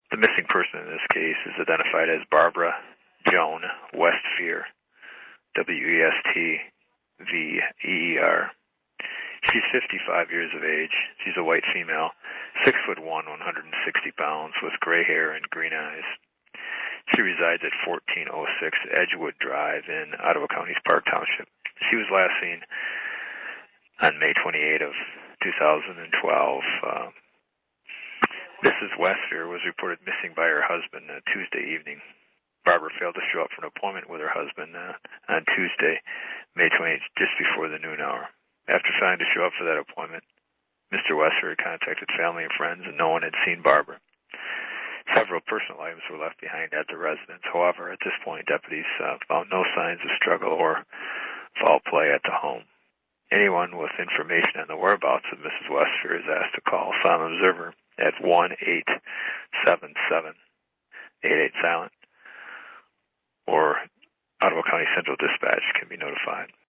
The missing person in this case is identified as Barbara Joan Westpher, Westveer. She's 55 years of age. She's a white female, 6'1", 160 pounds, with gray hair and green eyes. She resides at 1406 Edgewood Drive in Ottawa County's Park Township. She was last seen on May 28 of 2012. Mrs. Westpher was reported missing by her husband Tuesday evening. Barbara failed to show up for an appointment with her husband on Tuesday, May 28th, just before the noon hour. After failing to show up for that appointment, Mr. Westpher contacted family and friends, and no one had seen Barbara. Several personal items were left behind at the residence. However, at this point, deputies found no signs of struggle or foul play at the home. Anyone with information on the whereabouts of Mrs. Westpher is asked to call Silent Observer at 1-877-88-SILENT, or Ottawa County Central Dispatch can be notified.